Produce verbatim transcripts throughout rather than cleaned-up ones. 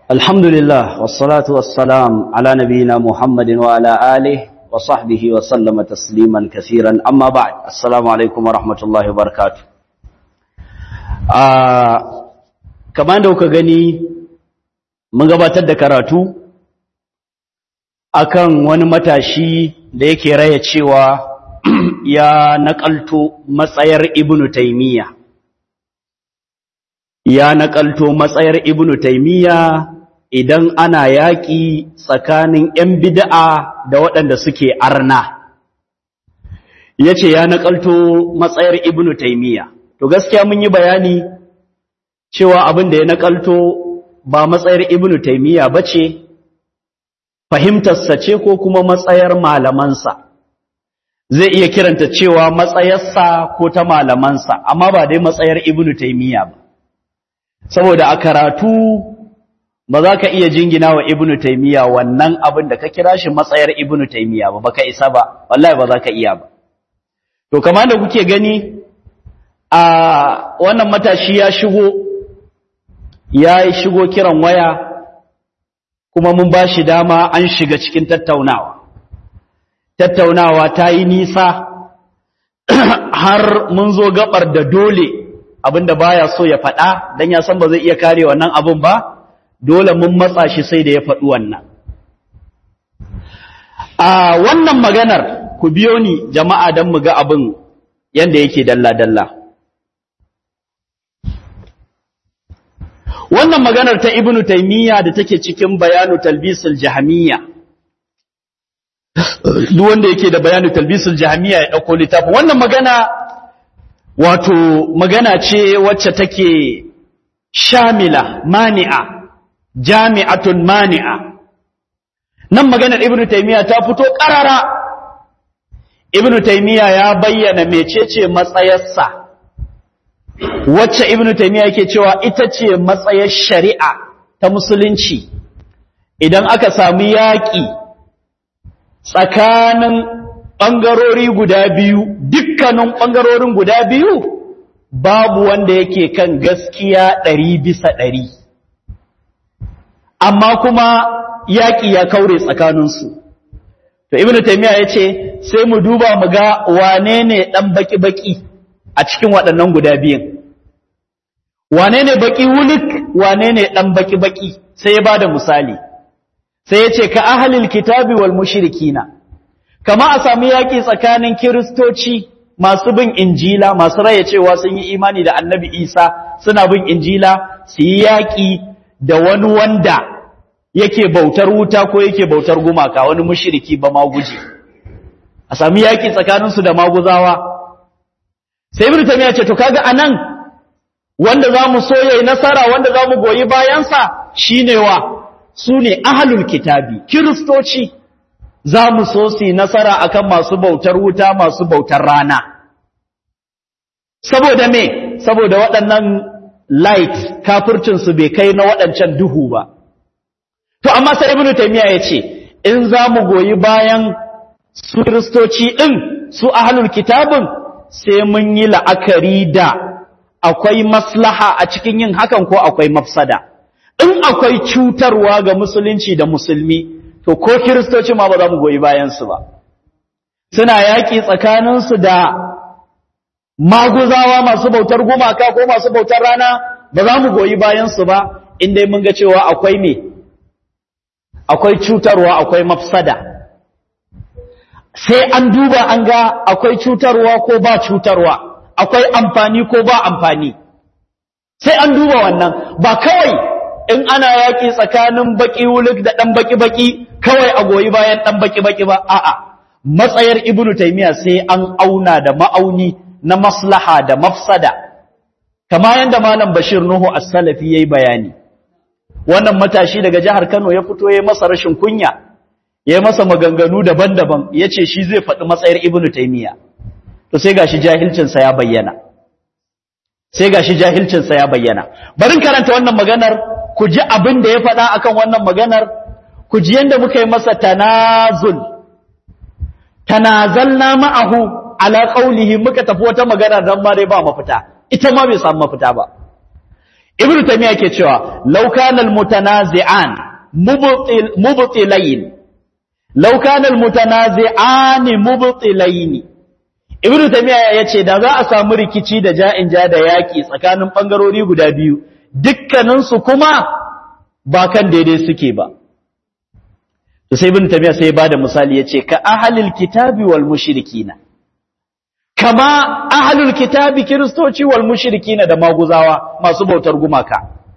الحمد لله والصلاة والسلام على نبينا محمد وعلى آله وصحبه وسلم تسليما كثيرا أما بعد السلام عليكم ورحمة الله وبركاته كمان دوك غني mun gabatar da karatu akan wani matashi da yake raya cewa ya nakalto matsayar Ibn Taymiyyah ya nakalto matsayar Ibn Taymiyyah idan ana yaƙi tsakanin ‘yan bid'a da waɗanda suke arna. Ya ce ya naƙalto matsayar Ibn Taymiyyah. To gaskiya mun yi bayani cewa abin da ya naƙalto ba matsayar Ibn Taymiyyah ba ce, fahimtarsa ce ko kuma matsayar malamansa. Zai iya kiranta cewa matsayarsa ko ta malamansa, amma ba dai matsayar Ibn Taymiyyah ba. Saboda a karatu ba za ka iya jingina wa Ibn Taymiyyah wannan abin da ka kira shi matsayar Ibn Taymiyyah ba, baka isa ba, wallahi ba za ka iya ba. To, kamar da kuke gani, a wannan matashi ya shigo, ya shigo kiran waya, kuma mun ba shi dama an shiga cikin tattaunawa. Tattaunawa ta yi nisa, har mun zo gabar da dole abin da baya so ya faɗa, don ya san ba zai iya kare wannan abin ba, dole mun matsa shi sai da ya faɗi wannan. A wannan maganar ku biyo ni jama'a don mu ga abin yadda yake dalla-dalla. Wannan maganar ta Ibn Taymiyyah da take cikin bayanu talbisul Jahmiyya. Duk wanda yake da bayanu talbisul Jahmiyya ya ɗauko littafin. Wannan magana wato magana ce wacce take shamila, mani'a. Jami'atun mani'a. Nan maganar Ibn Taymiyyah ta fito ƙarara. Ibn Taymiyyah ya bayyana mecece matsayarsa, wacce Ibn Taymiyyah yake cewa ita ce matsayar shari'a ta musulunci. Idan aka sami yaƙi tsakanin ɓangarori guda biyu, dukkanin ɓangarorin guda biyu, babu wanda yake kan gaskiya ɗari bisa ɗari. Amma kuma yaƙi ya kaure tsakaninsu. To, Ibn Taymiyyah ya ce, sai mu duba mu ga wane ne ɗan baƙi-baƙi a cikin waɗannan guda biyun. Wane ne baƙi wulik, wane ne ɗan baƙi-baƙi, sai ya ba da misali. Sai ya ce, ka ahalil kitabi wal mushrikina, kama a sami yaƙi tsakanin Kiristoci masu bin Injila, masu raya cewa sun yi imani da Annabi Isa, suna bin Injila, su yi yaƙi da wani wanda yake bautar wuta ko yake bautar gumaka, wani mushriki ba maguji, a sami yaƙi tsakaninsu da maguzawa. Sai Ibn Taymiyyah ce to kaga anan wanda zamu so yayi nasara, wanda zamu goyi bayansa shine wa sune ahlul kitabi, kiristoci. Zamu so su yi nasara akan masu bautar wuta, masu bautar rana. Saboda me? Saboda waɗannan light kafircinsu bai kai na waɗancan duhu ba. To, amma sai Ibn Taymiyyah ya ce, in za mu goyi bayan su Kiristoci ɗin, su ahlul kitabin, sai mun yi la'akari da akwai maslaha a cikin yin hakan ko akwai mafsada. In akwai cutarwa ga musulunci da musulmi, to ko Kiristoci ma ba za mu goyi bayansu ba. Suna yaƙi tsakaninsu da maguzawa masu bautar gumaka ko masu bautar rana, ba za mu goyi bayansu ba, inda mun ga cewa akwai me, akwai cutarwa, akwai mafsada. Sai an duba an ga akwai cutarwa ko ba cutarwa, akwai amfani ko ba amfani. Sai an duba wannan, ba kawai in ana yaƙi tsakanin baƙi wulik da ɗan baƙi-baƙi, kawai a goyi bayan ɗan baƙi-baƙi ba, a'a, matsayar Ibn Taymiyyah sai an auna da ma'auni na maslaha da mafsada, kama yadda Malam Bashir Nuhu As-Salafi yayi bayani. Wannan matashi daga jihar Kano ya fito ya masa rashin kunya, ya masa maganganu daban-daban, ya ce shi zai faɗi matsayar Ibn Taymiyyah. To sai gashi jahilcinsa ya bayyana. Sai gashi jahilcinsa ya bayyana. Barin karanta wannan maganar, ku ji abin da ya faɗa akan wannan maganar, ku ji yadda muka yi masa tanazul. Tanazalna ma'ahu ala qawlihi, muka tafi wata magana dan ma dai ba mafita. Ita ma bai samu mafita ba. ibnu taymiya ke cewa law kana almutanazi'an mubtil mubtilayn law kana almutanazi'an mubtilayn ibnu taymiya yace da za a samu rikici da ja'in ja da yaki tsakanin bangarori guda biyu dukkanin su kuma ba kan daidai suke ba to sai ibnu taymiya sai ya bada misali yace ka ahlil kitabi wal mushrikina kama ahlul kitabi kiristoci wal mushrikina da maguzawa masu bautar gumaka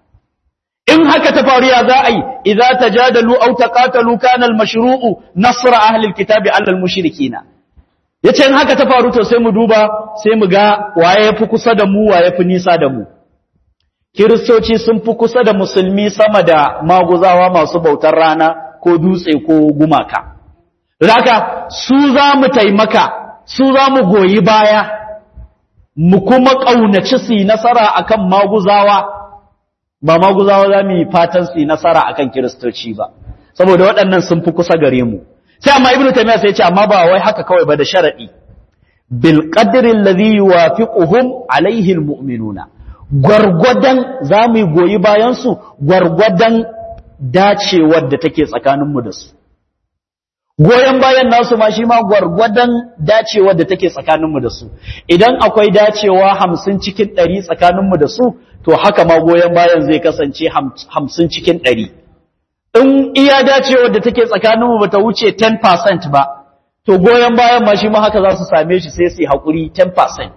in haka ta faru ya za a yi idza tajadalu aw taqatalu kana al mashru'u nasra ahlil kitabi ala al mushrikina yace in haka ta faru to sai mu duba sai mu ga waye yafi kusa da mu waye yafi nisa da mu kiristoci sun fi kusa da musulmi sama da maguzawa masu bautar rana ko dutse ko gumaka haka su za mu taimaka su za mu goyi baya mu kuma ƙaunaci su yi nasara akan maguzawa ba maguzawa za mu yi fatan su yi nasara akan kiristoci ba saboda waɗannan sun fi kusa gare mu sai amma ibnu taymiya sai ya ce amma ba wai haka kawai ba da sharadi bil qadri alladhi yuwafiquhum alayhi almu'minuna gwargwadon za mu yi goyi bayan su gwargwadon dacewar da take tsakaninmu da su goyon bayan nasu ma shi ma gwargwadon dacewar da take tsakaninmu da su idan akwai dacewa hamsin cikin ɗari tsakaninmu da su to haka ma goyon bayan zai kasance hamsin cikin ɗari in iya dacewar da take tsakaninmu ba ta wuce ten percent ba to goyon bayan ma shi ma haka za su same shi sai su yi haƙuri ten percent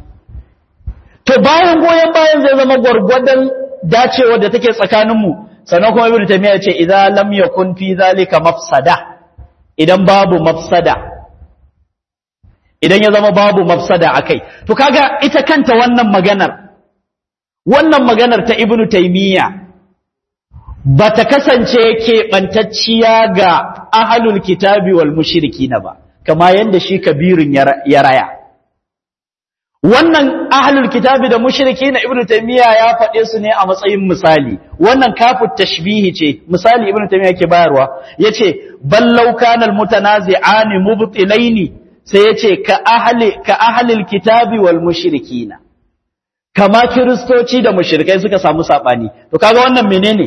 to bayan goyon bayan zai zama gwargwadon dacewar da take tsakaninmu sannan kuma ibnu taymiya ce idza lam yakun fi zalika mafsada idan babu mafsada idan ya zama babu mafsada akai to kaga ita kanta wannan maganar wannan maganar ta ibnu taymiya bata kasance keɓantacciya ga ahlul kitabi wal mushrikina ba kama yanda shi kabirun ya raya wannan ahlul kitabi da mushrikina ibnu taymiya ya faɗe su ne a matsayin misali wannan kafu tashbihi ce misali ibnu taymiya yake bayarwa yace ballau kana almutanazi'ani mubtilaini sai yace ka ahli ka ahlil kitabi wal mushrikina kama kristoci da mushrikai suka samu sabani to kaga wannan menene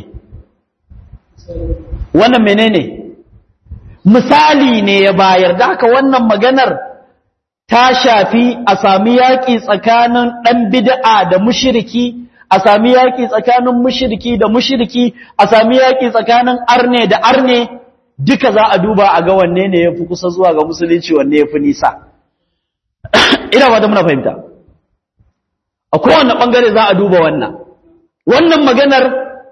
wannan menene misali ne ya bayar da haka wannan maganar ta shafi a sami yaƙi tsakanin ɗan bid'a da mushriki a sami yaƙi tsakanin mushriki da mushriki a sami yaƙi tsakanin arne da arne duka za a duba a ga wanne ne yafi kusa zuwa ga musulunci wanne yafi nisa ina ba da muna fahimta a kowane bangare za a duba wannan wannan maganar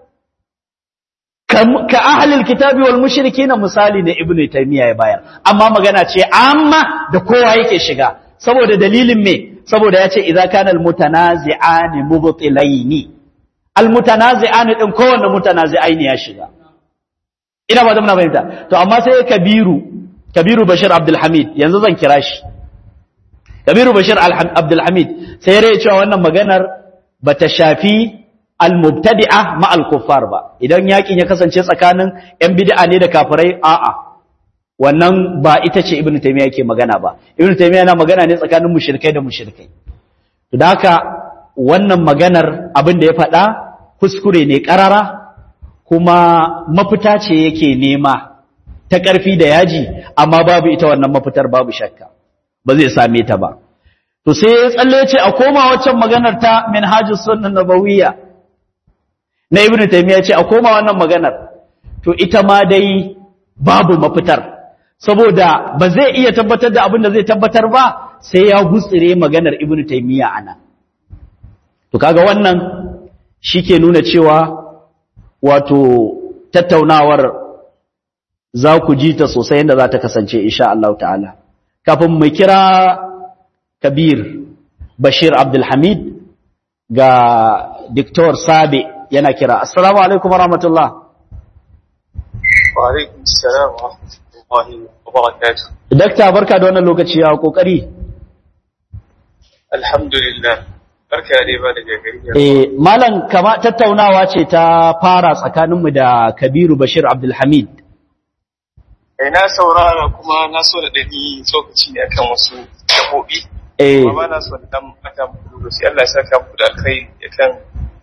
ka ahlul kitabi wal mushrikin misali ne ibnu taymiya ya bayar amma magana ce amma da kowa yake shiga saboda dalilin me saboda yace idza kana al mutanazi'ani mubtilaini al mutanazi'ani din kowanne mutanazi'aini ya shiga ina ba da muna fahimta to amma sai kabiru kabiru bashir abdul hamid yanzu zan kira shi kabiru bashir abdul hamid sai ya cewa wannan maganar bata shafi al-mubtadi'a ma al-kuffar ba idan yakin ya kasance tsakanin yan bid'a ne da kafirai a'a wannan ba ita ce ibnu taymiya yake magana ba ibnu taymiya yana magana ne tsakanin mushrikai da mushrikai to da haka wannan maganar abin da ya faɗa kuskure ne karara kuma mafita ce yake nema ta ƙarfi da yaji amma babu ita wannan mafitar babu shakka ba zai same ta ba to sai ya tsalle ce a koma waccan maganar ta minhajus sunnah nabawiyya na ibnu taymiya ce a koma wannan maganar to ita ma dai babu mafitar saboda ba zai iya tabbatar da abin da zai tabbatar ba sai ya gutsire maganar ibnu taymiya ana to kaga wannan shike nuna cewa wato tattaunawar za ku ji ta sosai yadda za ta kasance insha Allah ta'ala kafin mu kira Kabir Bashir Abdul Hamid ga Dr. Sabi yana kira. Assalamu alaikum wa rahmatullah. Wa alaikum assalam wa rahmatullahi wa barakatuh. Dakta barka da wannan lokaci ya kokari. Alhamdulillah. Barka da ba daga gari. Eh malam kama tattaunawa ce ta fara tsakaninmu da Kabiru Bashir Abdul Hamid. Eh na saurara kuma na so da dani tsokaci ne akan wasu gabobi. Eh amma na so da dan aka muku sai Allah ya saka muku da kai akan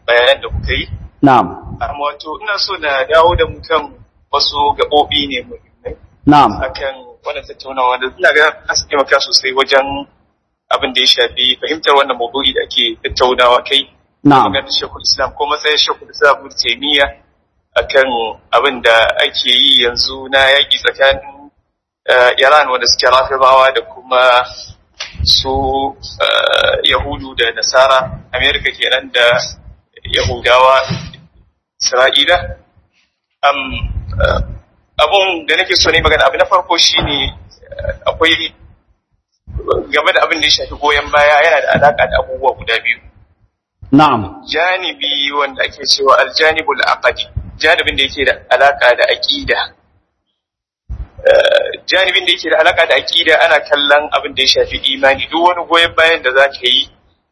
bayanan da kuka yi. Na'am. Amma wato ina so na dawo da mu kan wasu gaɓoɓi ne muhimmai. Na'am. Akan wannan tattaunawa da ina ga za su taimaka sosai wajen abin da ya shafi fahimtar wannan maudu'i da ake tattaunawa kai. Na'am. Maganar Shekul Islam ko matsayin Shekul Islam Ibn Taymiyyah akan abin da ake yi yanzu na yaƙi tsakanin Iran wanda suke Rafidawa da kuma su Yahudu da Nasara, Amerika kenan da Yahudawa, Isra'ila. Abun da nake so ne magana abu na farko shine akwai game da abin da ya shafi goyon baya yana da alaka da abubuwa guda biyu. Na'am. Janibi wanda ake cewa aljanibul aqdi, janibin da yake da alaka da aqida. Janibin da yake da alaka da aqida ana kallon abin da ya shafi imani, duk wani goyen bayan da zaka yi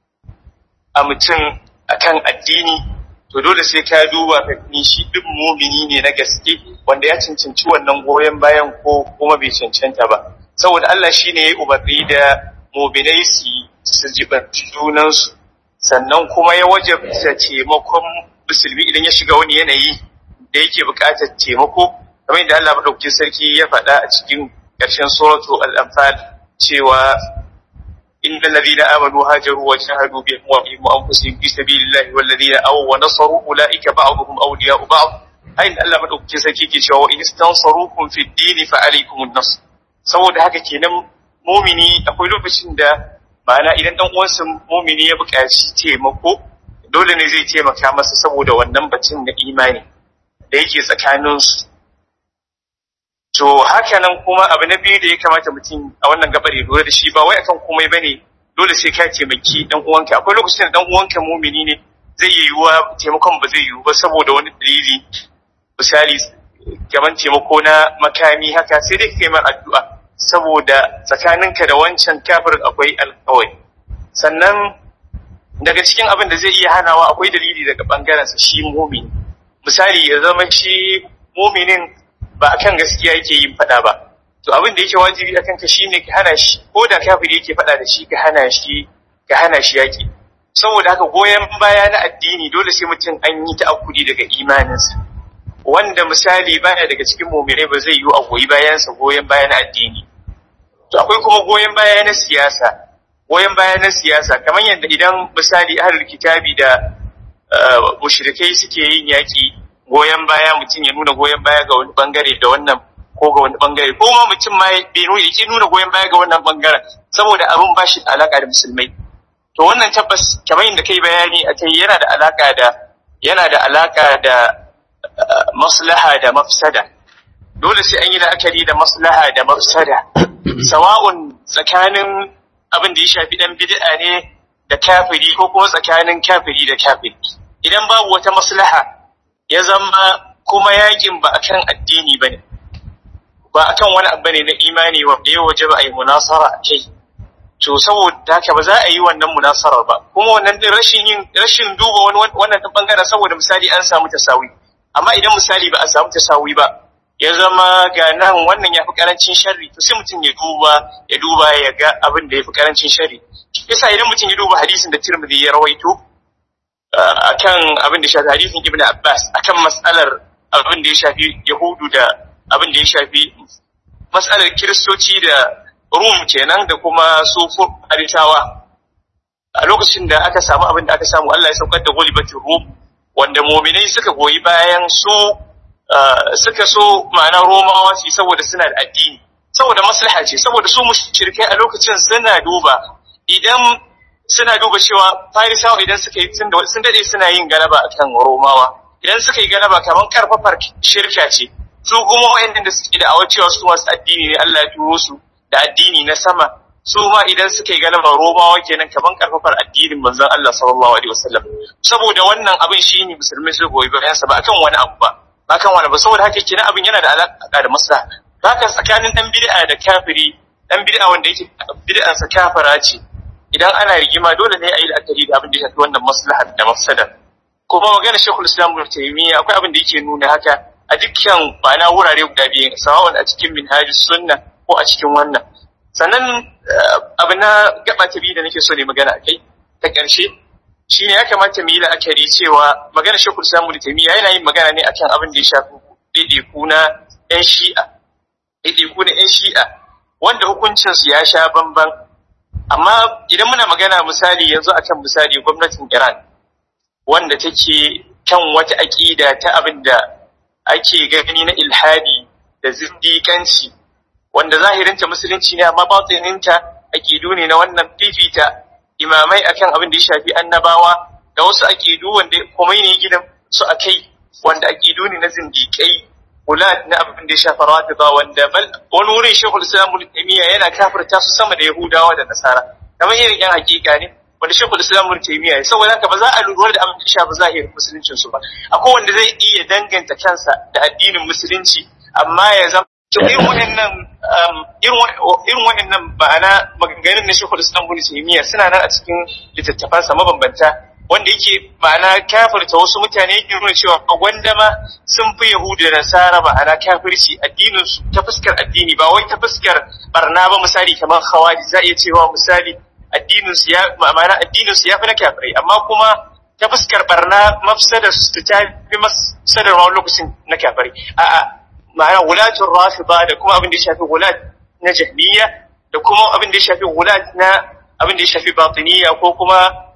a mutum akan addini to dole sai ka duba ka ni shi duk mumini ne na gaske wanda ya cancanci wannan goyen bayan ko kuma bai cancanta ba, saboda Allah shine yayi umarni da mu'minai su jibanci junansu, sannan kuma ya wajabta taimakon musulmi idan ya shiga wani yanayi da yake buƙatar taimako, kamar yadda Allah madaukakin sarki ya faɗa a cikin ƙarshen suratu al-anfal cewa innal ladina amanu hajaru wa jahadu bi amwalihim wa anfusihim fi sabilillahi wal ladina awaw wa nasaru ulaika ba'dhum awliya'u ba'd. Ayin Allah madaukakin sarki ke cewa in istansarukum fi ad-din fa alaykumun nasr. Saboda haka kenan mu'mini akwai lokacin da ma'ana idan dan uwansa mu'mini ya buƙaci taimako dole ne zai taimaka masa saboda wannan batun na imani da yake tsakaninsu. To haka nan kuma abu na biyu da ya kamata mutum a wannan gabar ya lura da shi ba wai akan komai bane dole sai ka taimaki dan uwanka. Akwai lokacin da dan uwanka mu'mini ne zai yi yiwuwa taimakon ba zai yiwu ba saboda wani dalili, misali kamar taimako na makami haka sai dai kai mai addu'a saboda tsakaninka da wancan kafirin akwai alƙawari. Sannan daga cikin abin da zai iya hanawa akwai dalili daga bangarensa shi mu'mini. Misali ya zama shi mu'minin ba akan gaskiya yake yin fada ba, to abin da yake wajibi akan ka shine ka hana shi, ko da kafiri yake fada da shi ka hana shi ka hana shi yaki. Saboda haka goyen baya na addini dole sai mutum an yi ta'akkudi daga imaninsa, wanda misali baya daga cikin mu'minai ba zai yi a goyi bayansa goyen baya na addini. To akwai kuma goyen baya na siyasa, goyen baya na siyasa kamar yadda idan misali ahlul kitabi da mushrikai suke yin yaki, goyon baya mutum ya nuna goyon baya ga wani bangare da wannan ko ga wani bangare, ko ma mutum ma bai nuna yake nuna goyon baya ga wannan bangaren saboda abun ba shi da alaka da musulmai. To wannan tabbas kamar yadda kai bayani akai yana da alaka da yana da alaka da maslaha da mafsada. Dole sai an yi la'akari da maslaha da mafsada, sawa'un tsakanin abin da ya shafi dan bid'a ne da kafiri ko kuma tsakanin kafiri da kafiri. Idan babu wata maslaha ya zama kuma yakin ba akan addini bane, ba akan wani abu ne na imani wanda ya wajaba ayi munasara a kai, to saboda haka ba za a yi wannan munasarar ba. Kuma wannan din rashin yin rashin duba wani wannan ta bangaren saboda misali an samu tasawi, amma idan misali ba a samu tasawi ba ya zama ga nan wannan yafi karancin sharri, to sai mutum ya duba ya duba ya ga abin da yafi karancin sharri. Yasa idan mutum ya duba hadisin da Tirmidhi ya rawaito akan abin da shafi hadisin Ibn Abbas akan mas'alar abin da ya shafi Yahudu da abin da ya shafi mas'alar Kiristoci da Rum kenan da kuma su Farisawa, a lokacin da aka samu abin da aka samu Allah ya saukar da gulibatul Rum wanda mu'minai suka goyi bayan su suka so ma'ana Romawa su saboda suna da addini, saboda maslaha ce, saboda su mushrikai a lokacin suna duba idan suna duba cewa Farisawa idan suka yi tun da sun dade suna yin galaba akan Romawa, idan suka yi galaba kaman karfafar shirka ce, su kuma wayannan da suke da awacewa su masu addini ne Allah ya turo su da addini na sama, su ma idan suka yi galaba Romawa kenan kaman karfafar addinin manzon Allah sallallahu alaihi wasallam. Saboda wannan abin shine musulmai su goyi bayan sa ba akan wani abu ba, ba akan wani ba, saboda haka kenan abin yana da alaka da maslaha. Haka tsakanin dan bid'a da kafiri, dan bid'a wanda yake bid'a sa kafara ce, idan ana rigima dole ne a yi la'akari da abin da ya fi wannan maslaha da mafsada. Kuma magana Sheikhul Islam Ibn Taymiyyah akwai abin da yake nuna haka a dukkan bana wurare guda biyu, sawa'un a cikin Minhajus Sunna ko a cikin wannan. Sannan abu na gaba ta biyu da nake so ne magana akai ta ƙarshe shine ya kamata mu yi la'akari cewa magana Sheikhul Islam Ibn Taymiyyah yana yin magana ne akan abin da ya shafi ɗaiɗaiku na ƴan Shi'a ɗaiɗaiku na ƴan Shi'a wanda hukuncin su ya sha bamban. Amma idan muna magana misali yanzu akan misali gwamnatin Iran wanda take kan wata aƙida ta abin da ake gani na ilhadi da zindiƙanci wanda zahirinta musulunci ne amma batininta aƙidu ne na wannan fifita imamai akan abin da ya shafi annabawa da wasu aƙidu wanda Khomeini gidan su akai wanda aƙidu ne na zindiƙai ulad na abin da ya shafi rawatida wanda bal wani wurin Sheikhul Islam Ibn Taymiyyah yana kafirta su sama da Yahudawa da Nasara kamar irin yan hakika ne wanda Sheikhul Islam Ibn Taymiyyah saboda haka ba za a lura da abin da ya shafi zahirin musuluncin su ba akwai wanda zai iya danganta kansa da addinin musulunci amma ya zama to irin wannan irin wannan ba'ana maganganun na Sheikhul Islam Ibn Taymiyyah suna nan a cikin littattafansa mabambanta wanda yake ma'ana kafirta wasu mutane yake nuna cewa wanda ma sun fi Yahudu da Nasara ma'ana kafirci addinin su ta fuskar addini ba wai ta fuskar barna ba misali kamar Khawarij za iya cewa misali addinin su ya ma'ana addinin su ya fi na kafirai amma kuma ta fuskar barna mafsadar su ta fi mafsadar wani lokacin na kafirai a'a ma'ana wulatul rafida da kuma abin da ya shafi wulat na jahmiya da kuma abin da ya shafi wulat na abin da ya shafi batiniya ko kuma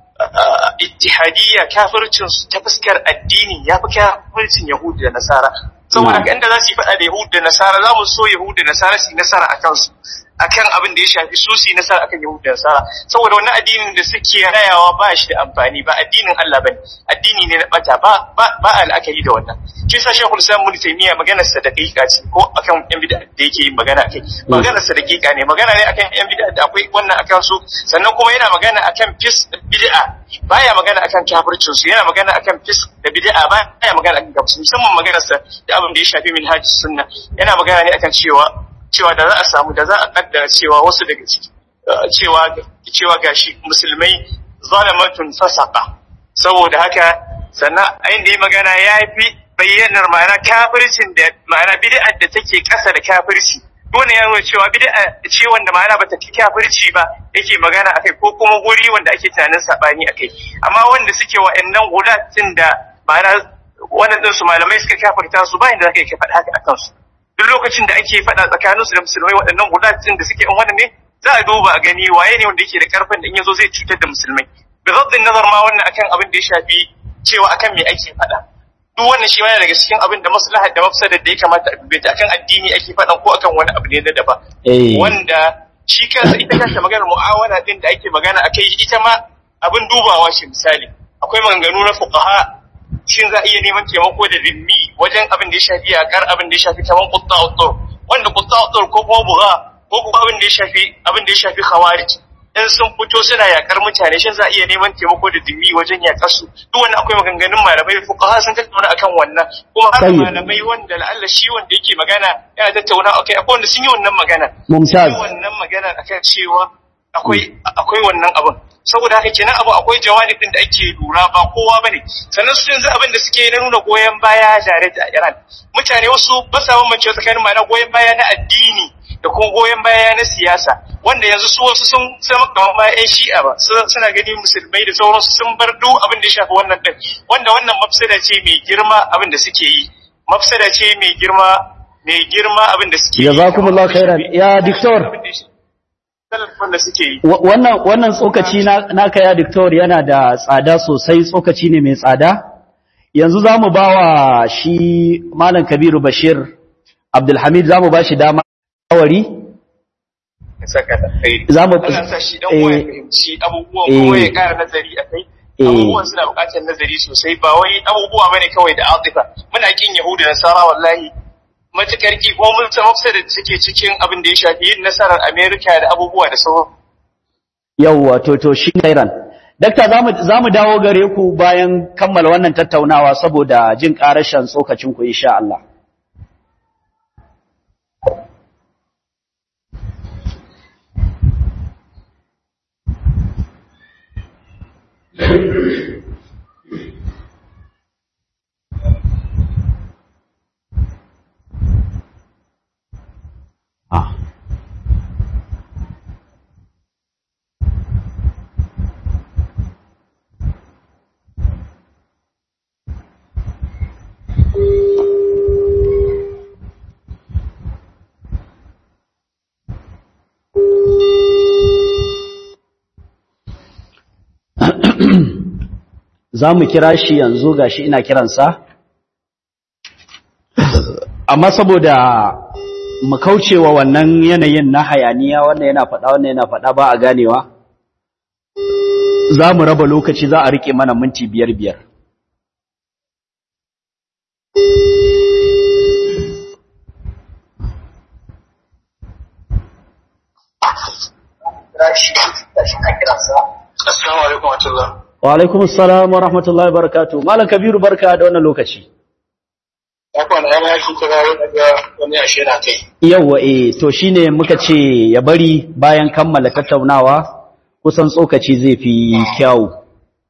ittihadiyya kafircin su ta fuskar addini ya fi kafircin Yahudu da Nasara saboda haka inda za su yi faɗa da Yahudu da Nasara za mu so Yahudu da Nasara su yi nasara a kansu akan abin da ya shafi su su yi nasara akan Yahudu da Nasara saboda wannan addinin da suke rayawa ba shi da amfani ba addinin Allah bane addini ne na bata ba ba al'akari da wannan shi yasa Sheikhul Islam Ibn Taymiyyah maganar sa daqiqa ce ko akan yan bid'a da yake yin magana akai maganar sa daqiqa ne magana ne akan yan bid'a da akwai wannan akan su sannan kuma yana magana akan fis bid'a baya magana akan kafircin su yana magana akan fis da bid'a baya magana akan kafirci musamman maganar sa da abin da ya shafi minhaj sunna yana magana ne akan cewa cewa da za a samu da za a kaddara cewa wasu daga ciki cewa cewa gashi musulmai zalamatun fasaqa saboda haka sannan ayin da yi magana ya fi bayyanar ma'ana kafircin da ma'ana bid'ar da take ƙasa da kafirci dole ya nuna cewa bid'a ce wanda ma'ana bata fi kafirci ba yake magana akai ko kuma guri wanda ake tunanin sabani akai amma wanda suke wa'annan gulatin da ma'ana wannan din su malamai suka kafirta su ba inda zaka yi faɗa haka akan su duk lokacin da ake faɗa tsakanin su da musulmai waɗannan gulatin da suke in wannan ne za a duba a gani waye ne wanda yake da karfin da in yazo zai cutar da musulmai bi zaddin nazar ma wannan akan abin da ya shafi cewa akan me ake faɗa duk wannan shi yana daga cikin abin da maslaha da mafsadar da ya kamata a dube ta akan addini ake faɗan ko akan wani abu ne na daban wanda shi kansa ita kanta maganar mu'awala din da ake magana akai ita ma abin dubawa shi misali akwai maganganu na fuqaha shin za a iya neman taimako da zimmi wajen abin da ya shafi yakar abin da ya shafi kaman qutta'ut tur wanda qutta'ut tur ko kuma bugha ko kuma abin da ya shafi abin da ya shafi khawarij in sun fito suna yakar mutane shin za a iya neman taimako da dimi wajen yakar su duk wannan akwai maganganun malamai fuqaha sun tattauna akan wannan kuma har malamai wanda la'alla shi wanda yake magana yana tattauna akai akwai wanda sun yi wannan magana mumtaz wannan magana akan cewa akwai akwai wannan abin saboda haka kenan abu akwai jawanib din da ake lura ba kowa bane sannan su yanzu abin da suke na nuna goyen baya tare da Iran mutane wasu ba sa bambance tsakanin ma'ana goyen baya na addini da kuma goyen baya na siyasa wanda yanzu su wasu sun zama kamar ma ƴan shi'a ba suna gani musulmai da sauransu sun bar duk abin da ya shafi wannan din wanda wannan mafsada ce mai girma abin da suke yi mafsada ce mai girma mai girma abin da suke yi jazakumullahu khairan ya diktor wannan wannan tsokaci naka ya diktor yana da tsada sosai tsokaci ne mai tsada yanzu zamu bawa shi malam Kabiru Bashir Abdulhamid zamu bashi dama wari saka da kai zamu sa shi dan waya fahimci abubuwan kuma ya ƙara nazari akai abubuwan suna buƙatar nazari sosai ba wai abubuwa bane kawai da atifa muna kin yahudu da nasara wallahi matukar ki ko mun san mafsada da take cikin abin da ya shafi yin nasarar America da abubuwa da sauran yawa to to shi Iran dakta zamu zamu dawo gare ku bayan kammala wannan tattaunawa saboda jin ƙarashin tsokacin ku insha Allah ah za mu kira shi yanzu gashi ina kiransa amma saboda mu kaucewa wannan yanayin na hayaniya wannan yana faɗa wannan yana faɗa ba a ganewa za mu raba lokaci za a rike mana minti biyar biyar Assalamu alaikum wa rahmatullah. Wa alaikum assalam wa rahmatullahi wa barakatuh. Malam Kabiru barka da wannan lokaci. Akwai wani yaki kira daga wani ashe na kai. Yawwa eh to shine muka ce ya bari bayan kammala tattaunawa kusan tsokaci zai fi kyau.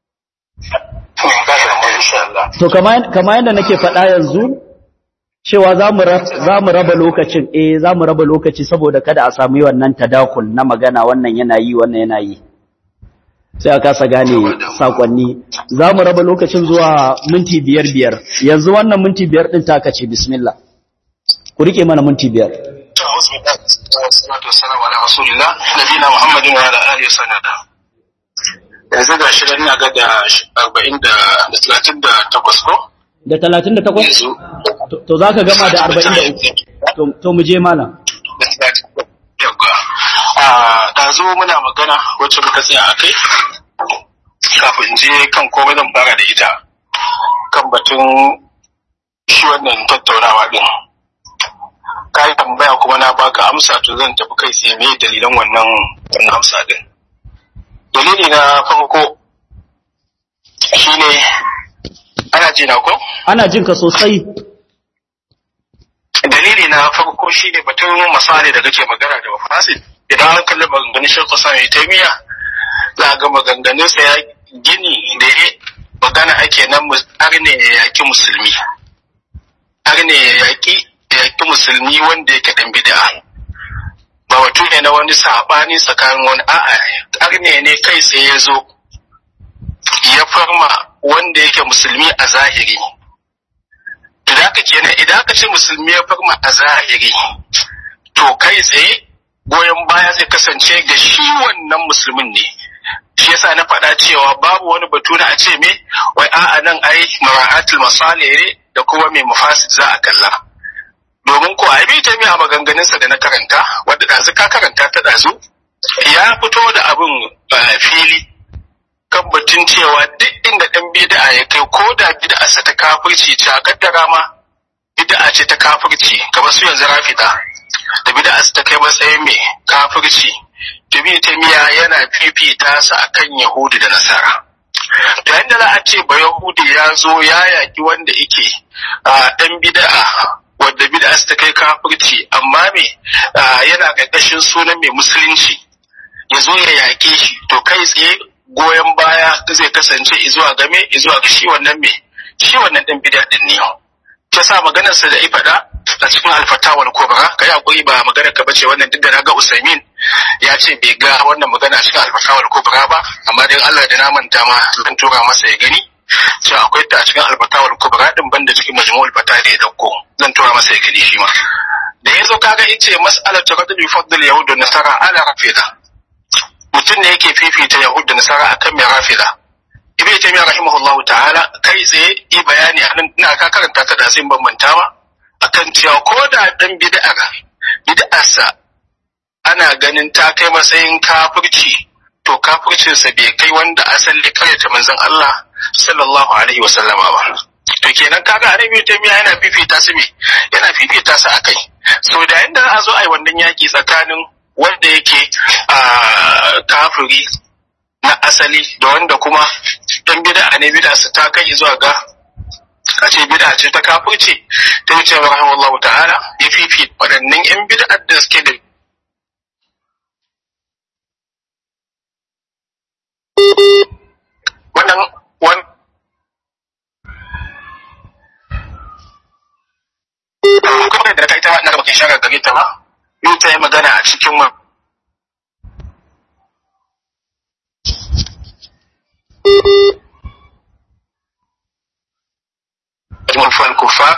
To kamar kamar yanda nake faɗa yanzu cewa za mu raba lokacin eh za mu raba lokaci saboda kada a samu wannan tadakul na magana wannan yana yi wannan yana yi sai aka kasa gane sakonni za mu raba lokacin zuwa minti biyar biyar yanzu wannan minti biyar din ta kace bismillah ku rike mana minti biyar to wassalatu wassalamu ala rasulillah nabiyina muhammadin wa ala alihi wasallam yanzu ga shi ina ga da arba'in da talatin da takwas ko da talatin da takwas to za ka gama da arba'in da uku to mu je malam da zo muna magana wacce muka tsaya a kai kafin je kan komai zan fara da ita kan batun shi wannan tattaunawa din ka yi tambaya kuma na baka amsa to zan tafi kai sai me dalilan wannan wannan amsa din dalili na farko shine ana ji na ko ana jin ka sosai dalili na farko shine batun misali da kake magana da wafasid idan an kalli maganganun shekwa sami taimiya za a ga maganganunsa ya gini da ya magana ake nan har ne ya yaƙi musulmi har ne ya yaƙi musulmi wanda yake ɗan bid'a ba wato ne na wani saɓani tsakanin wani a'a har ne ne kai tsaye ya zo ya farma wanda yake musulmi a zahiri idan aka kenan idan aka ce musulmi ya farma a zahiri to kai tsaye goyon baya zai kasance ga shi wannan musulmin ne shi yasa na faɗa cewa babu wani batu na a ce me wai a'a nan ai mara'atul masalih da kuma mai mafasid za a kalla domin ko ai ta mi a maganganun sa da na karanta wanda da ka karanta ta dazu ya fito da abin fili kan batun cewa duk inda dan bid'a ya kai ko da bid'a sa ta kafirci ta kaddara ma bid'a ce ta kafirci kamar su yanzu rafida da bid'a ta kai matsayin mai kafirci Ibn Taymiya yana fifita sa akan Yahudi da Nasara to yanda za a ce ba Yahudi ya zo ya yaki wanda yake dan bid'a wanda bid'a ta kai kafirci amma me yana ƙarƙashin sunan mai musulunci ya zo ya yake shi to kai tsaye goyon baya zai kasance izuwa game izuwa ga shi wannan me shi wannan dan bid'a din ne ta sa maganar sa da ifada a cikin alfatawar kubra kai hakuri ba magana ka bace wannan duk da naga Usaimin ya ce bai ga wannan magana cikin alfatawar kubra ba amma dan Allah da na manta ma zan tura masa ya gani cewa akwai ta cikin alfatawar kubra din banda cikin majmu'ul fata da ya dauko zan tura masa ya gani shi ma da yazo kaga yace mas'alatu qadr yufaddal yahud wa nasara ala rafida mutum ne yake fifita yahud da nasara akan mai rafida Ibn Taymiyyah rahimahullahu ta'ala kai tsaye yi bayani anan ina ka karanta ta da sai ban manta ba akan cewa ko da dan bid'a bid'arsa ana ganin ta kai matsayin kafirci to kafircin sa bai kai wanda asali karyata manzon Allah sallallahu alaihi wasallama ba to kenan kaga Ibn Taymiyyah yana fifita su me yana fifita su akai so da inda za a zo ai wannan yaki tsakanin wanda yake kafiri na asali da wanda kuma dan bid'a ne bid'a su ta kai zuwa ga a ce bid'a ce ta kafirci ta wuce wa rahimahullahu ta'ala ya fifi waɗannan yan bid'a da suke da wannan wannan kuma da kai ta na baka shaka gare ta ba yau ta yi magana a cikin mu mulfal kufar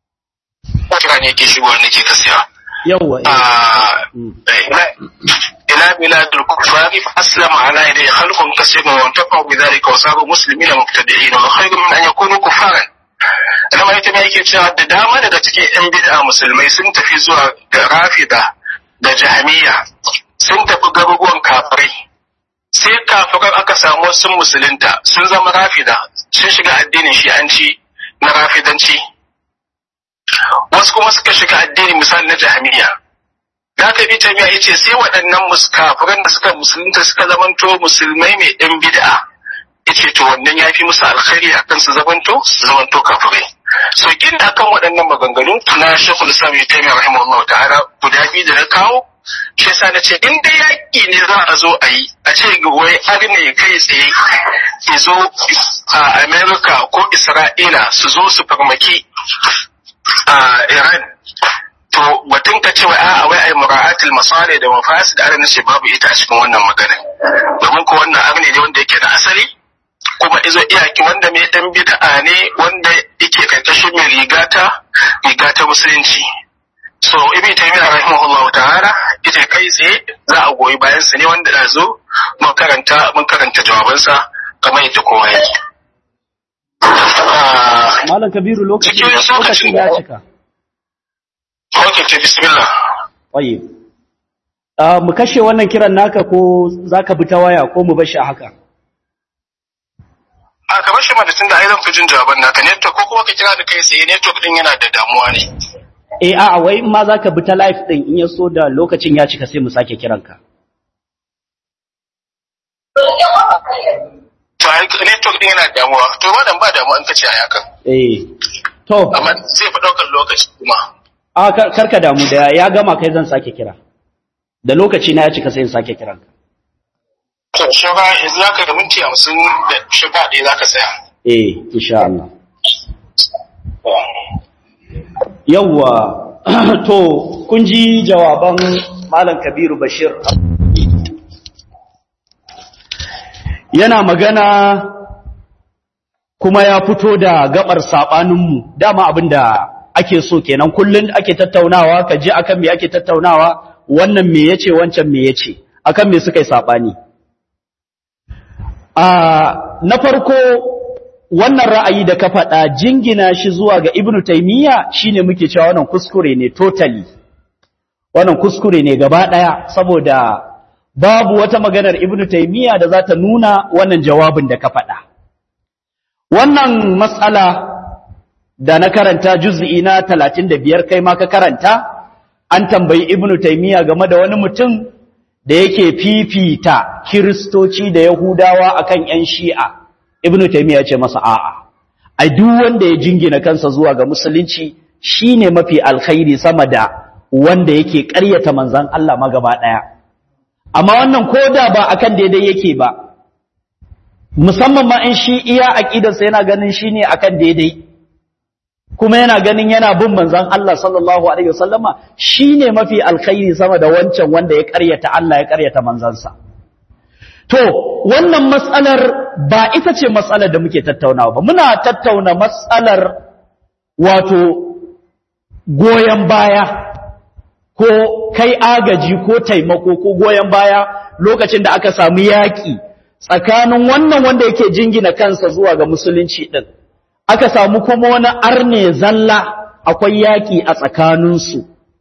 a kira ne ke shigo nake kasiya yawa ila bilad al-kuffar fa aslama ala yadi khalqun kaseerun wa intafa'u bidhalika wa saru muslimina mubtadi'in wa khayrun min an yakunu kuffaran. Zama ita ne yake cewa da dama daga cikin ‘yan bid'a musulmai sun tafi zuwa ga Rafida da Jahmiya, sun tafi garuruwan kafirai. Sai kafiran aka samu sun musulunta, sun zama Rafida, sun shiga addinin Shi'anci na Rafidanci. Wasu kuma suka shiga addinin misali na Jahmiya. Da aka bi Taymiya yace sai waɗannan kafiran da suka musulunta suka zamanto musulmai mai ‘yan bid'a. Yace to wannan yafi musu alkhairi akan su zamanto su zamanto kafirai. So kin da kan waɗannan maganganu na Sheikhul Islam Ibn Taymiyyah rahimahullahu ta'ala guda biyu da na kawo, shi yasa na ce in dai yaƙi ne za a zo a yi, a ce wai arne kai tsaye ya zo a America ko Isra'ila su zo su farmaki a Iran, to batun ka ce wai a'a wai ai mura'atul masalih da mafasid da na ce babu ita a cikin wannan magana, domin ko wannan arne ne wanda yake da asali kuma izo iyaki wanda mai dan bid'a ne wanda yake karkashin mai rigata rigata musulunci. So Ibn Taymiyyah rahimahullahu ta'ala ita kai tsaye za a goyi bayan sa ne wanda da zo mun karanta mun karanta jawabansa kamar yadda kowa yake. Malam Kabiru lokacin lokacin ya cika. Okay, to bismillah. Tayyib. Ah mu kashe wannan kiran naka ko zaka bi ta waya ko mu bar shi a haka? A kamar shi ma da tunda ai zan fi jin jawaban naka network ko kuma ka kira da kai tsaye network din yana da damuwa ne. Eh a'a wai in ma zaka bi ta live din in ya so da lokacin ya cika sai mu sake kiranka. To ai network din yana da damuwa to wannan ba damuwa in ka ce ai hakan. Eh to amma zai fi daukar lokaci kuma. A karka damu da ya gama kai zan sake kira. Da lokaci na ya cika sai in sake kiranka. To shi ba yanzu zaka da minti hamsin da shiga ɗaya zaka tsaya. Eh insha Allah. Yawwa to kun ji jawaban Malam Kabiru Bashir yana magana kuma ya fito da gabar sabaninmu dama abinda ake so kenan kullun ake tattaunawa ka ji akan me ake tattaunawa wannan me yace wancan me yace akan me suka yi sabani a na farko wannan ra'ayi da ka faɗa jingina shi zuwa ga Ibn Taymiyyah shine muke cewa wannan kuskure ne totally wannan kuskure ne gaba daya saboda babu wata maganar Ibn Taymiyyah da za ta nuna wannan jawabin da ka faɗa wannan mas'ala da na karanta juz'i na talatin da biyar kai ma ka karanta an tambayi Ibn Taymiyyah game da wani mutum da yake fifita Kiristoci da Yahudawa akan ƴan Shi'a Ibn Taymiyyah ya ce masa a'a ai duk wanda ya jingina kansa zuwa ga musulunci shine mafi alkhairi sama da wanda yake ƙaryata manzon Allah magaba daya amma wannan koda ba akan daidai yake ba musamman ma in shi iya aqidarsa yana ganin shine akan daidai kuma yana ganin yana bin manzon Allah sallallahu alaihi wasallama shine mafi alkhairi sama da wancan wanda ya ƙaryata Allah ya ƙaryata manzansa. To wannan matsalar ba ita ce matsalar da muke tattaunawa ba muna tattauna matsalar wato goyen baya ko kai agaji ko taimako ko goyen baya lokacin da aka samu yaƙi tsakanin wannan wanda yake jingina kansa zuwa ga musulunci din aka samu kuma wani arne zalla akwai yaƙi a tsakaninsu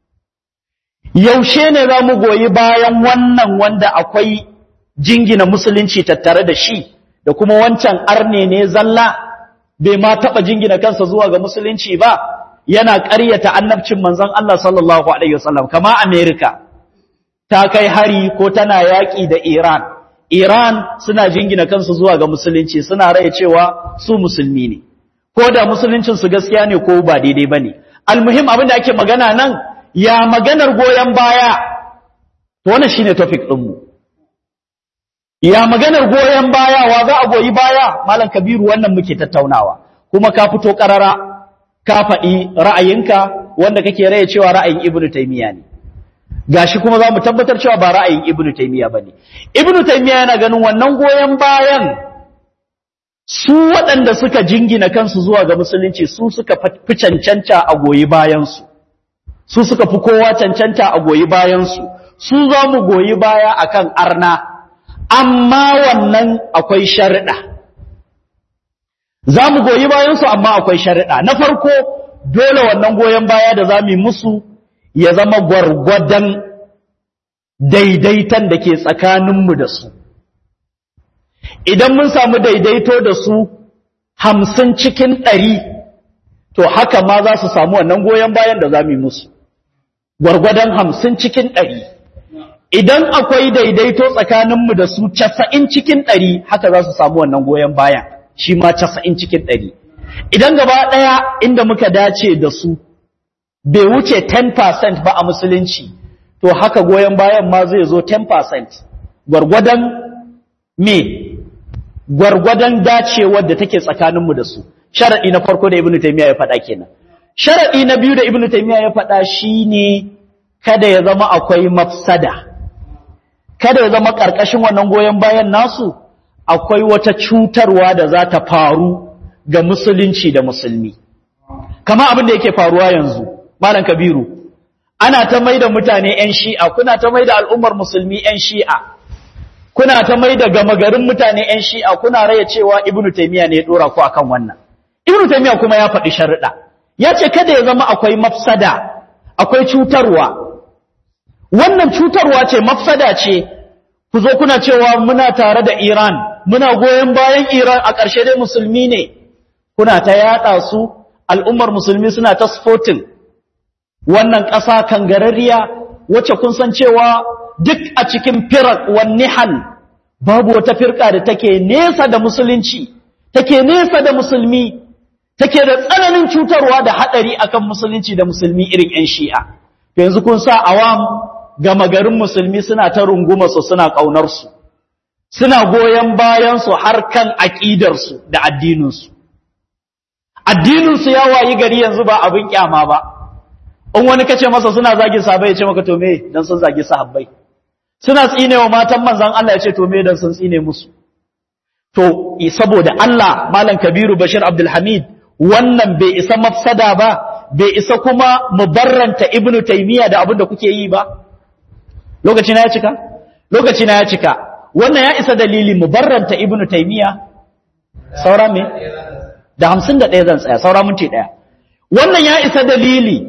yaushe ne za mu goyi bayan wannan wanda akwai jingina musulunci tattare da shi da kuma wancan arne ne zalla bai ma taɓa jingina kansa zuwa ga musulunci ba yana ƙaryata annabcin manzon Allah sallallahu alaihi wasallam kama America ta kai hari ko tana yaƙi da Iran Iran suna jingina kansu zuwa ga musulunci suna raye cewa su musulmi ne ko da musuluncin su gaskiya ne ko ba daidai bane almuhim abin da ake magana nan ya maganar goyen baya to wannan shine topic din mu ya maganar goyen baya wa za a goyi baya malam Kabiru wannan muke tattaunawa kuma ka fito karara ka faɗi ra'ayinka wanda kake raye cewa ra'ayin Ibn Taymiyyah ne gashi kuma za mu tabbatar cewa ba ra'ayin Ibn Taymiyyah bane Ibn Taymiyyah yana ganin wannan goyen bayan su waɗanda suka jingina kansu zuwa ga musulunci su suka fi cancanta a goyi bayansu su suka fi kowa cancanta a goyi bayansu su za mu goyi baya akan arna, amma wannan akwai sharuɗa. Za mu goyi bayansu amma akwai sharuɗa. Na farko, dole wannan goyon baya da za mu yi musu ya zama gwargwadon daidaiton da ke tsakaninmu da su. Idan mun samu daidaito da su hamsin cikin ɗari, to haka ma za su samu wannan goyon bayan da za mu yi musu. Gwargwadon hamsin cikin ɗari. Idan akwai daidaito tsakaninmu da su casa'in cikin ɗari, haka za su samu wannan goyon bayan, shi ma casa'in cikin ɗari. Idan gaba ɗaya inda muka dace da su, bai wuce ten percent ba a musulunci, to haka goyon bayan ma zai zo ten percent. Gwargwadon me? Gwargwadon dacewar da take tsakaninmu da su. Sharaɗi na farko da Ibn Taymiyyah ya faɗa kenan. Sharaɗi na biyu da Ibn Taymiyyah ya faɗa shine kada ya zama akwai mafsada. Kada ya zama ƙarƙashin wannan goyon bayan nasu akwai wata cutarwa da za ta faru ga musulunci da musulmi. Kama abin da yake faruwa yanzu, Malam Kabiru, ana ta maida mutane ‘yan shi'a, kuna ta maida al'ummar musulmi ‘yan shi'a, kuna ta maida gama garin mutane ‘yan shi'a, kuna raya cewa Ibn Taymiyyah ne ya ɗora ku akan wannan. Ibn Taymiyyah kuma ya faɗi sharuɗa. Ya ce kada ya zama akwai mafsada, akwai cutarwa. Wannan cutarwa ce, mafsada ce, ku zo kuna cewa muna tare da Iran, muna goyon bayan Iran, a ƙarshe dai musulmi ne, kuna ta yaɗa su, al'ummar musulmi suna ta sporting wannan ƙasa kangararriya, wacce kun san cewa duk a cikin firak wan nihal babu wata firka da take nesa da musulunci, take nesa da musulmi, take da tsananin cutarwa da haɗari akan musulunci da musulmi irin ‘yan shi'a. Yanzu kun sa awam gama garin musulmi suna ta runguma su, suna ƙaunarsu, suna goyon bayansu har kan aƙidarsu da addininsu. Addininsu ya wayi gari yanzu ba abin ƙyama ba. In wani kace masa suna zagin sahabbai ya ce maka to me dan sun zagi sahabbai. Suna tsinewa matan manzon Allah ya ce to me dan sun tsine musu. To saboda Allah Malam Kabiru Bashir Abdul Hamid wannan bai isa mafsada ba, bai isa kuma mubarranta Ibn Taymiyyah da abin da kuke yi ba. Lokaci na ya cika? Lokaci na ya cika. Wannan ya isa dalili mubarranta Ibn Taymiyyah. Saura me? Da hamsin da ɗaya zan tsaya, saura minti ɗaya. Wannan ya isa dalili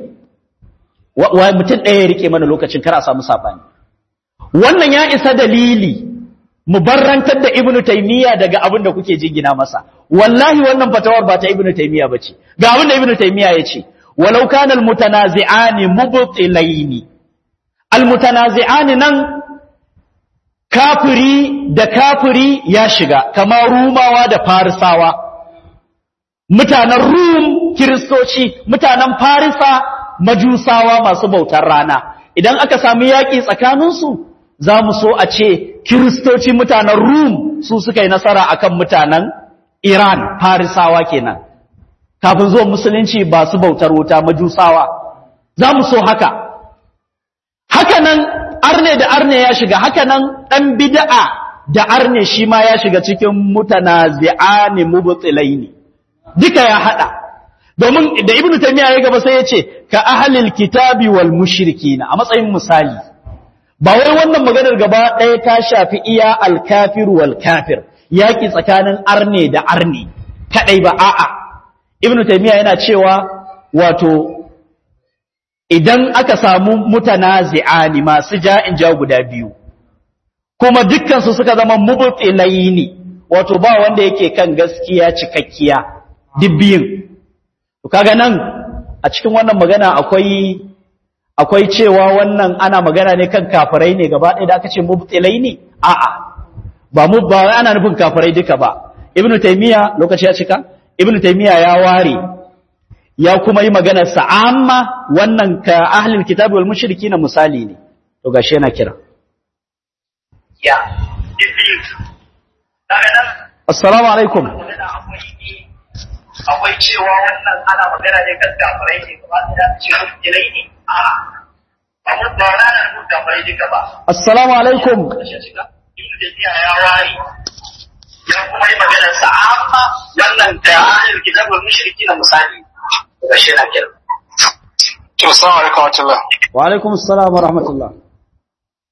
wa mutum ɗaya ya rike mana lokacin kar a samu sabani. Wannan ya isa dalili mu barrantar da Ibn Taymiyyah daga abin da kuke jingina masa. Wallahi wannan fatawar ba ta Ibn Taymiyyah bace. Ga abin da Ibn Taymiyyah yace, walau kana almutanazi'ani mubtilaini. Almutanazi'ani nan kafiri da kafiri ya shiga, kamar Rumawa da Farisawa. Mutanen Rum Kiristoci, mutanen Farisa Majusawa masu bautar rana. Idan aka sami yaƙi tsakaninsu, za mu so a ce Kiristoci mutanen Rum su suka yi nasara akan mutanen Iran, Farisawa kenan. Kafin zuwa musulunci ba su bautar wuta Majusawa. Za mu so haka. Haka nan arne da arne ya shiga, haka nan ɗan bid'a da arne shi ma ya shiga cikin mutanazi'ani mubtilaini. Duka ya hada. Domin da Ibn Taymiyyah ya gaba sai ya ce ka ahlil kitabi wal mushrikina a matsayin misali. Ba wai wannan maganar gaba ɗaya ta shafi iya al-kafir wal kafir, yaki tsakanin arne da arne kadai ba, a'a. Ibn Taymiyyah yana cewa wato idan aka samu mutanazi'ani masu ja'in ja guda biyu, kuma dukkan su suka zama mubtilaini, wato ba wanda yake kan gaskiya cikakkiya, dibbiyin. To kaga nan a cikin wannan magana akwai akwai cewa wannan ana magana ne kan kafirai ne gaba ɗaya da aka ce mubtilaini, a'a. Ba mu ba ana nufin kafirai duka ba. Ibn Taymiyyah lokaci ya cika, Ibn Taymiyyah ya ware ya kuma yi maganar sa amma wannan ka ahlul kitab wal mushrikin misali ne. To gashi yana kira. Ya. Assalamu alaikum. Akwai cewa wannan ana magana ne kan kafirai ne ba da ce mubtilai ne a ba mu ba na da kafirai duka ba. Assalamu alaikum. Ya ware ya kuma yi magana sa amma wannan ta ahlul kitab wal mushrikin misali ga shi na kira. To assalamu alaikum wa rahmatullah. Wa alaikum assalam wa rahmatullah.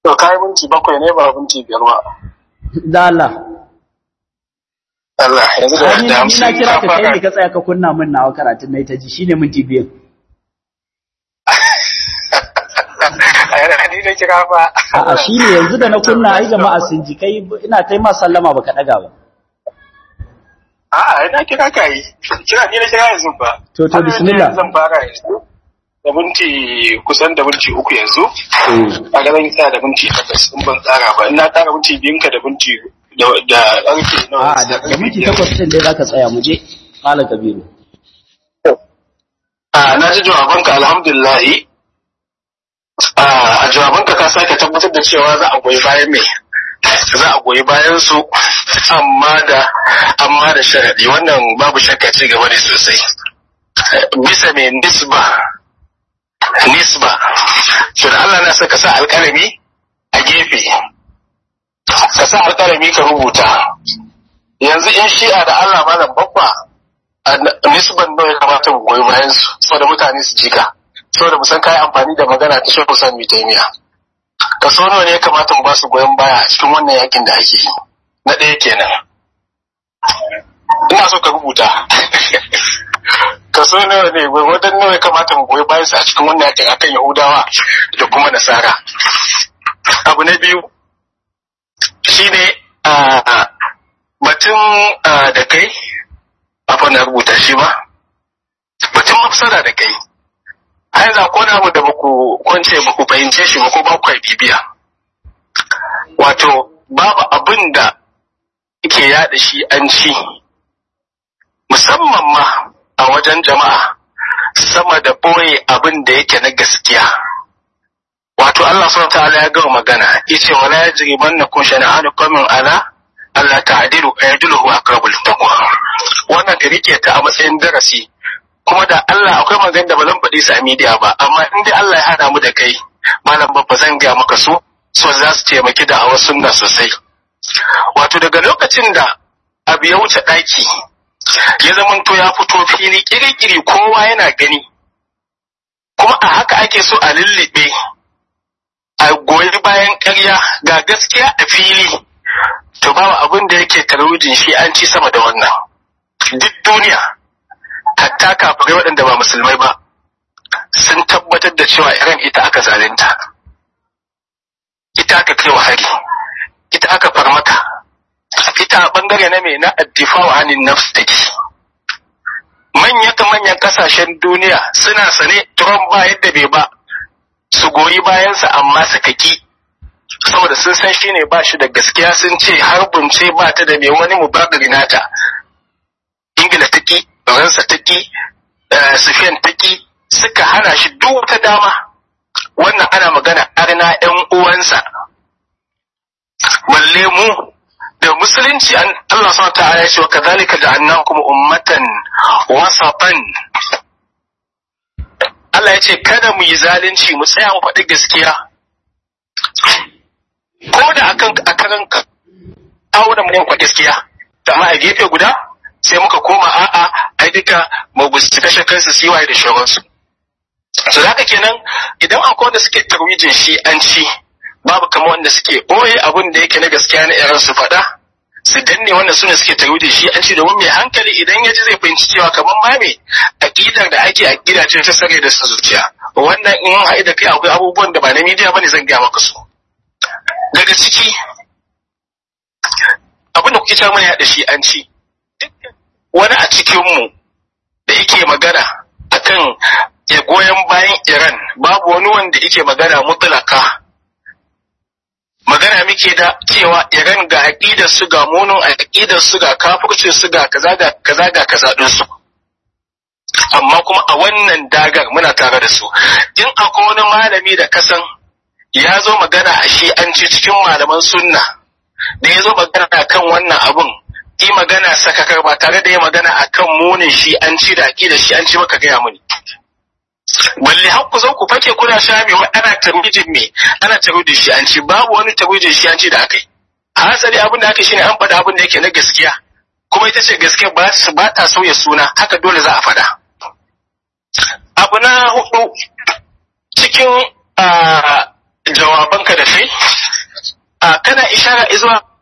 To kai minti bakwai ne ba minti biyar ba. Da Allah. Allah yanzu da Ni da ni na kira ka kai ne ka tsaya ka kunna min nawa karatun nayi ta ji shine minti biyar. Ni da kira fa. A'a shine yanzu da na kunna ai jama'a sun ji kai ina tai ma sallama baka daga ba. A'a ina kira ka yi. Kira ni na kira yanzu ba. To to bismillah. Zan fara yanzu. Da minti kusan da minti uku yanzu. Eh. A ga zan tsaya da minti takwas in ban tsara ba. Ina tsara minti biyun ka da minti da da ƙarfe nawa. A'a da da minti takwas din dai zaka tsaya mu je. Malam Kabiru. A na ji jawabanka alhamdulillah. A jawabanka ka sake tabbatar da cewa za a goyi bayan me? Za a goyi bayan su amma da amma da sharadi wannan babu shakka ci gaba ne sosai. Bisa mai nisba nisba to da Allah na saka sa alƙalami a gefe ka sa alƙalami ka rubuta yanzu in shi'a da Allah malam babba nisban nawa ya kamata mu goyi bayan su saboda mutane su jika saboda mu san kai amfani da magana ta Sheikh Usman Mitaimiya kaso nawa ne ya kamata mu ba su goyon baya a cikin wannan yakin da ake yi na ɗaya kenan ina so ka rubuta kaso nawa ne wadan nawa ya kamata mu goyi bayan su a cikin wannan yakin akan Yahudawa da kuma Nasara abu na biyu shine a batun da kai afa na rubuta shi ba batun mafsada da kai ai za ko na mu da baku kwance baku fahimce shi ba ko ba ku bibiya wato babu abin da yake yada shi an ci musamman ma a wajen jama'a sama da boye abin da yake na gaskiya wato Allah subhanahu ta'ala ya gama magana yace wala yajrimannakum shana'anu qawmin ala Allah ta'dilu aydilu huwa aqrabul taqwa wannan ka rike ta a matsayin darasi kuma da Allah akwai magana da ba zan faɗi su a media ba amma in dai Allah ya hada mu da kai malam babba zan ga maka su so za su taimaki da a sunna sosai wato daga lokacin da abu ya wuce ɗaki ya zamanto ya fito fili kirikiri kowa yana gani kuma a haka ake so a lullube a goyi bayan ƙarya ga gaskiya a fili to babu abin da yake tarwujin shi an ci sama da wannan duk duniya hatta kafirai waɗanda ba musulmai ba sun tabbatar da cewa Iran ita aka zalunta ita aka kai wa hari ita aka farmaka ita a bangare na mai na addifa wa hannun nafs take manyan manyan kasashen duniya suna sane Trump ba yadda bai ba su goyi bayansa amma suka ki saboda sun san shine ba shi da gaskiya sun ce harbin ce ba ta da mai wani mubagari nata Ingila ta ki Faransa ta ki Spain ta ki suka hana shi duk wata dama wannan ana magana arna ƴan uwansa balle mu da musulunci an Allah subhanahu wa ta'ala ya ce wa kadhalika ja'alnakum ummatan wasatan Allah ya ce kada mu yi zalunci mu tsaya mu faɗi gaskiya ko da akan akaran ka auna mu faɗi gaskiya amma a gefe guda sai muka koma a'a ai duka mu gusti kashe kansu siwaye da shawarsu so haka kenan idan akwai wanda suke tarwijin shi an ci babu kamar wanda suke boye abin da yake na gaskiya na irin su faɗa su danne wanda sune suke tarwijin shi an ci domin mai hankali idan ya ji zai fahimci cewa kamar ma me aqidar da ake aqida ce ta sare da zuciya wannan in haɗu da kai akwai abubuwan da ba na media bane zan gaya maka su daga ciki abin da kuke cewa mana ya da shi an ci wani a cikin mu da yake magana akan ya goyon bayan Iran babu wani wanda yake magana mutlaka magana muke da cewa Iran ga aqidar su ga munin aqidar su ga kafircin su ga kaza ga kaza ga kaza din su amma kuma a wannan dagar muna tare da su in akwai wani malami da kasan ya zo magana a shi an ci cikin malaman sunna da ya zo magana kan wannan abun yi magana sakakar ba tare da ya magana akan munin shi an ci da aqidar shi an ci maka gaya muni balle har ku zo ku fake kuna shami wai ana tarwijin me ana tarwijin shi an ci babu wani tarwijin shi an ci da akai hasali abin da aka shine an faɗa abin da yake na gaskiya kuma ita ce gaskiya ba su ba ta sauya suna haka dole za a faɗa abu na hudu cikin jawabi jawabanka da kai a kana ishara izuwa